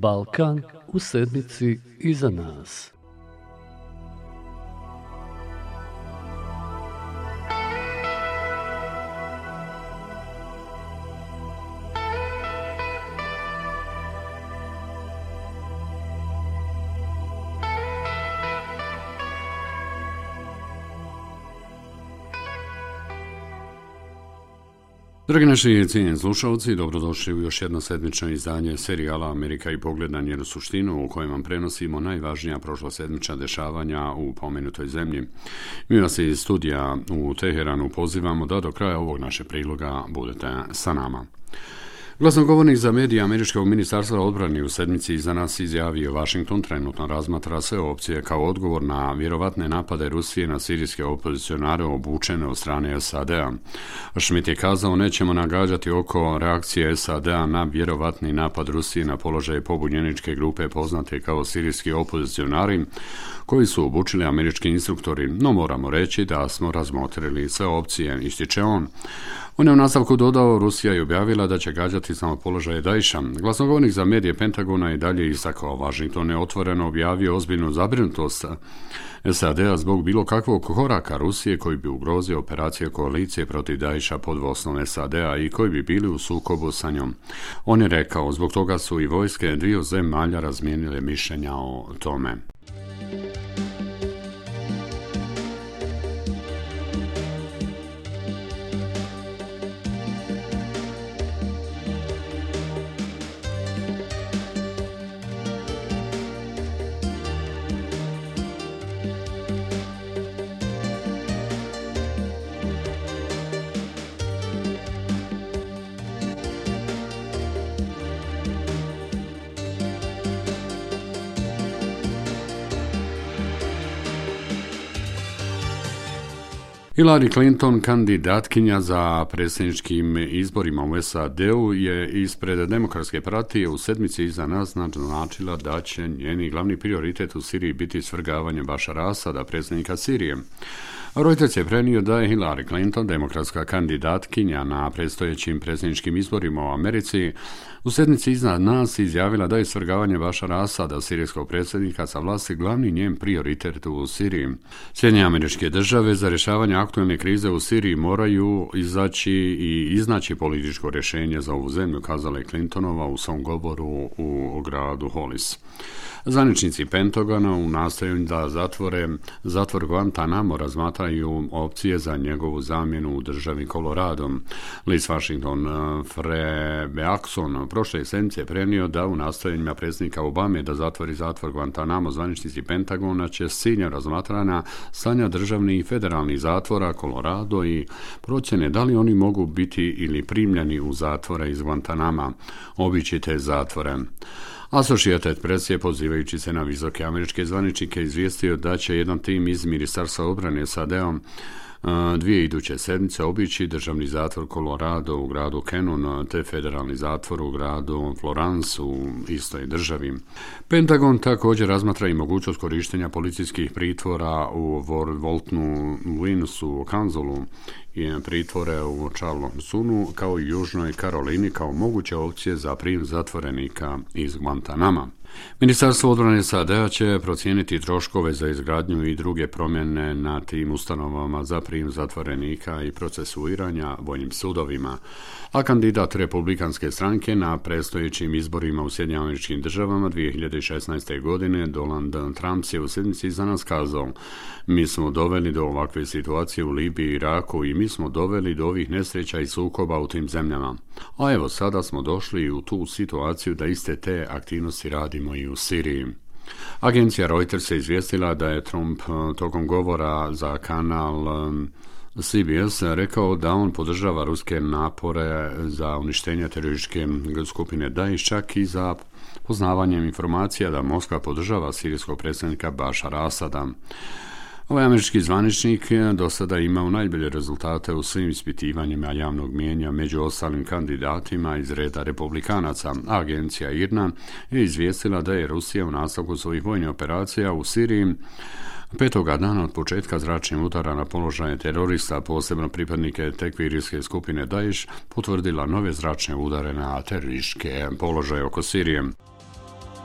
Balkan u sedmici iza nas. Dragi naši cijenjeni slušalci, dobrodošli u još jedno sedmično izdanje serijala Amerika i pogled na njenu suštinu, u kojem vam prenosimo najvažnija prošlosedmična dešavanja u pomenutoj zemlji. Mi vas iz studija u Teheranu pozivamo da do kraja ovog našeg priloga budete sa nama. Glasnogovornik za medije Američkog ministarstva odbrane u sedmici iza nas izjavio: Washington trenutno razmatra sve opcije kao odgovor na vjerovatne napade Rusije na sirijske opozicionare obučene od strane SAD-a. Schmidt je kazao: nećemo nagađati oko reakcije SAD-a na vjerovatni napad Rusije na položaje pobunjeničke grupe poznate kao sirijski opozicionari koji su obučili američki instruktori, no moramo reći da smo razmotrili sve opcije, ističe on. On je u nastavku dodao: Rusija je objavila da će gađati samo položaje Daesha. Glasnogovornik za medije Pentagona i dalje istakao: Washington je otvoreno objavio ozbiljnu zabrinutost SAD-a zbog bilo kakvog koraka Rusije koji bi ugrozio operacije koalicije protiv Daesha pod vodstvom SAD-a i koji bi bili u sukobu sa njom. On je rekao: zbog toga su i vojske dviju zemalja razmijenile mišljenja o tome. Hillary Clinton, kandidatkinja za predsjedničkim izborima u SAD-u, je ispred Demokratske partije u sedmici iza nas naznačila da će njeni glavni prioritet u Siriji biti svrgavanje Bašara Asada, predsjednika Sirije. Reuters je prenio da je Hillary Clinton, demokratska kandidatkinja na predstojećim predsjedničkim izborima u Americi, u sedmici iznad nas izjavila da je svrgavanje Bašara Asada, sirijskog predsjednika, sa vlasti glavni njen prioritet u Siriji. Sjedinjene Američke Države za rješavanje aktualne krize u Siriji moraju iznaći političko rješenje za ovu zemlju, kazala je Clintonova u svom govoru u gradu Hollis. Zvaničnici Pentagona u nastojanju da zatvor Guantanamo razmatraju opcije za njegovu zamjenu u državi Colorado. List Washington Frebeakson prošle sedmice prenio da u nastojanjima predsjednika Obame da zatvori zatvor Guantanamo zvaničnici Pentagona će s ciljem razmatrana stanja državnih i federalnih zatvora Colorado i procjene da li oni mogu biti ili primljeni u zatvore iz Guantanama, obići te zatvore. Associated Press je, pozivajući se na visoke američke zvaničnike, izvijestio da će jedan tim iz Ministarstva obrane SAD-om dvije iduće sedmice obići državni zatvor Colorado u gradu Cannon te federalni zatvor u gradu Florence u istoj državi. Pentagon također razmatra i mogućnost korištenja policijskih pritvora u Waltonu, Winsu, Kanzulu i pritvore u Charlestonu kao i Južnoj Karolini kao moguće opcije za prijem zatvorenika iz Guantanama. Ministarstvo odbrane SAD-a će procijeniti troškove za izgradnju i druge promjene na tim ustanovama za prijem zatvorenika i procesuiranja vojnim sudovima, a kandidat republikanske stranke na predstojećim izborima u Sjedinjenim Američkim Državama 2016. godine Donald Trump je u sedmici iza nas kazao: mi smo doveli do ovakve situacije u Libiji i Iraku i mi smo doveli do ovih nesreća i sukoba u tim zemljama. A evo sada smo došli u tu situaciju da iste te aktivnosti radimo i u Siriji. Agencija Reuters je izvijestila da je Trump tokom govora za kanal CBS rekao da on podržava ruske napore za uništenje terorističke skupine Daesh, čak i za poznavanjem informacija da Moskva podržava sirijskog predsjednika Bašara Asada. Ovaj američki zvaničnik do sada imao najbolje rezultate u svim ispitivanjima javnog mijenja među ostalim kandidatima iz reda republikanaca. Agencija IRNA je izvijestila da je Rusija u nastavku svojih vojnih operacija u Siriji 5. dana od početka zračnih udara na položaje terorista, posebno pripadnike tekfirijske skupine Daesh, potvrdila nove zračne udare na terorističke položaje oko Sirije.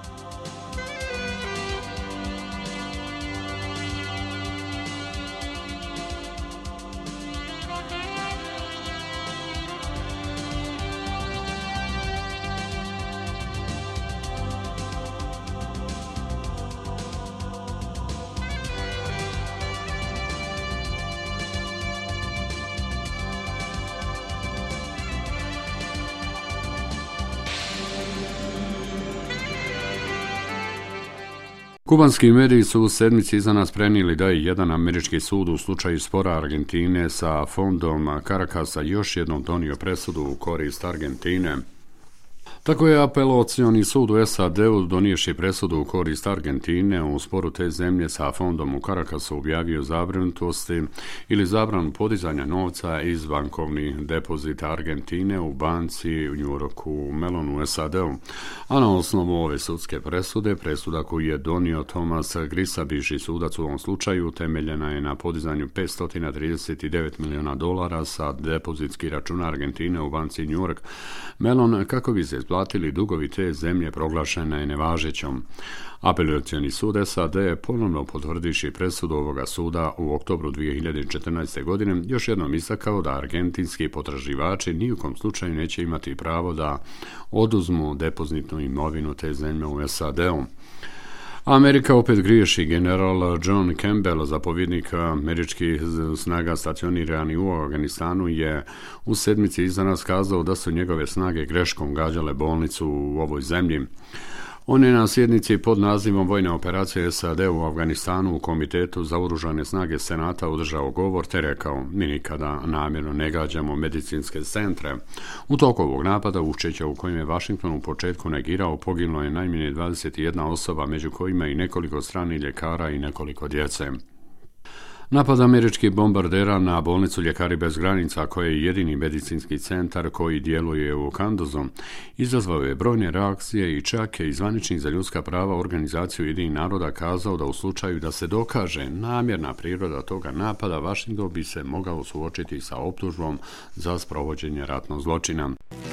Kubanski mediji su u sedmici iza nas prenijeli da je jedan američki sud u slučaju spora Argentine sa fondom Caracasa još jednom donio presudu u korist Argentine. Tako je apelacioni sud u SAD-u donijevši presudu u korist Argentine u sporu te zemlje sa fondom u Caracasu objavio zabrinutosti ili zabranu podizanja novca iz bankovnih depozita Argentine u banci u New Yorku Mellon u SAD-u. A na osnovu ove sudske presude, presuda koju je donio Thomas Grissa, bivši sudac u ovom slučaju, temeljena je na podizanju $539 miliona sa depozitskih računa Argentine u banci New York Mellon kako bi se platili dugovi te zemlje, proglašena je nevažećom. Apelacioni sud SAD je ponovno potvrdiši presudu ovoga suda u oktobru 2014. godine još jednom istakao da argentinski potraživači ni u kom slučaju neće imati pravo da oduzmu depozitnu imovinu te zemlje u SAD-u. Amerika opet griješi. General John Campbell, zapovjednik američkih snaga stacionirani u Afganistanu, je u sedmici iza nas kazao da su njegove snage greškom gađale bolnicu u ovoj zemlji. On je na sjednici pod nazivom Vojne operacije SAD u Afganistanu u Komitetu za oružane snage Senata održao govor te rekao: mi nikada namjerno ne gađamo medicinske centre. U toku ovog napada, učeća u kojem je Washington u početku negirao, poginulo je najmanje 21 osoba, među kojima i nekoliko stranih ljekara i nekoliko djece. Napad američkih bombardera na bolnicu Ljekari bez granica, koja je jedini medicinski centar koji djeluje u Kandazu, izazvao je brojne reakcije i čak je zvaničnik za ljudska prava Organizaciju Ujedinjenih naroda kazao da u slučaju da se dokaže namjerna priroda toga napada, Washington bi se mogao suočiti sa optužbom za sprovođenje ratnog zločina.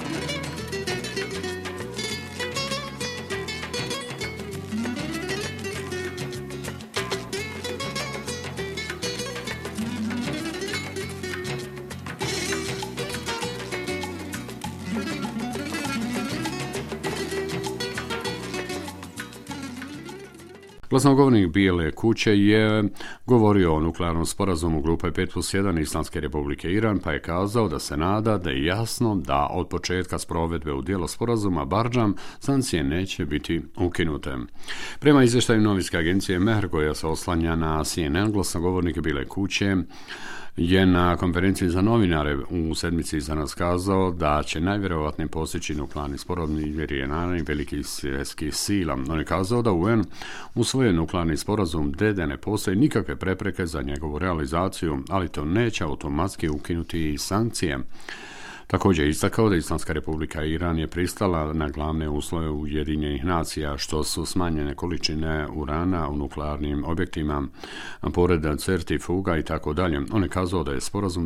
Glasnogovornik Bijele kuće je govorio o nuklearnom sporazumu grupe 5+1 Islamske republike Iran, pa je kazao da se nada da je jasno da od početka sprovedbe u djelo sporazuma Bardžam sankcije neće biti ukinute. Prema izvještaju novinske agencije Mehr, koja se oslanja na CNN, glasnogovornik Bijele kuće je na konferenciji za novinare u sedmici za nas kazao da će najvjerojatnije postići nuklearni sporazum između Irana i velikih svjetskih sila. On je kazao da UN usvoje nuklearni sporazum da ne postoje nikakve prepreke za njegovu realizaciju, ali to neće automatski ukinuti i sankcije. Također je istakao da Islamska republika Iran je pristala na glavne uslove Ujedinjenih nacija, što su smanjene količine urana u nuklearnim objektima, pored centrifuga i tako dalje. On je kazao da je sporazum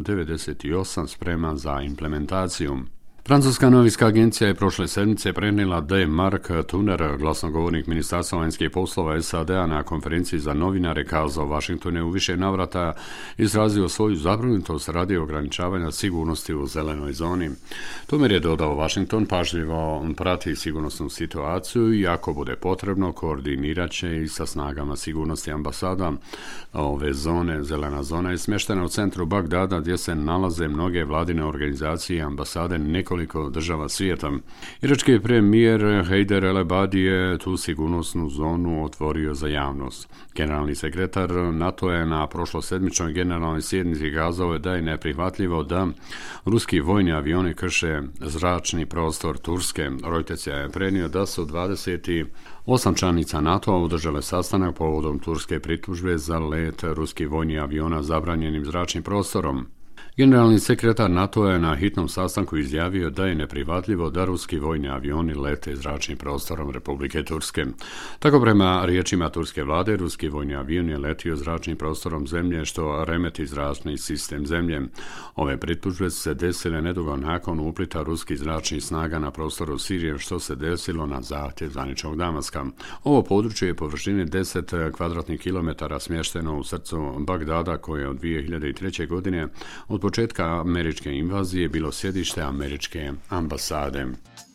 98 spreman za implementaciju. Francuska novinska agencija je prošle sedmice prenijela da je Mark Tuner, glasnogovornik Ministarstva vanjskih poslova SAD-a, na konferenciji za novinare kazao: Washington je u više navrata izrazio svoju zabrinutost radi ograničavanja sigurnosti u zelenoj zoni. Tuner je dodao: Washington pažljivo prati sigurnosnu situaciju i ako bude potrebno koordinirat će i sa snagama sigurnosti ambasada ove zone. Zelena zona je smještena u centru Bagdada, gdje se nalaze mnoge vladine organizacije i ambasade nekoliko država svijeta. Irački premijer Haider el-Abadi je tu sigurnosnu zonu otvorio za javnost. Generalni sekretar NATO je na prošlosedmičnoj generalnoj sjednici kazao da je neprihvatljivo da ruski vojni avioni krše zračni prostor Turske. Reuters je prenio da su 28 članica NATO-a održale sastanak povodom turske pritužbe za let ruskih vojnih aviona zabranjenim zračnim prostorom. Generalni sekretar NATO je na hitnom sastanku izjavio da je neprihvatljivo da ruski vojni avioni lete zračnim prostorom Republike Turske. Tako prema riječima turske vlade, ruski vojni avion je letio zračnim prostorom zemlje, što remeti zračni sistem zemlje. Ove pritužbe su se desile nedugo nakon uplita ruskih zračnih snaga na prostoru Sirije, što se desilo na zahtjev zvaničnog Damaska. Ovo područje je površine 10 kvadratnih kilometara smješteno u srcu Bagdada, koje je od 2003. godine od početka američke invazije bilo sjedište američke ambasade.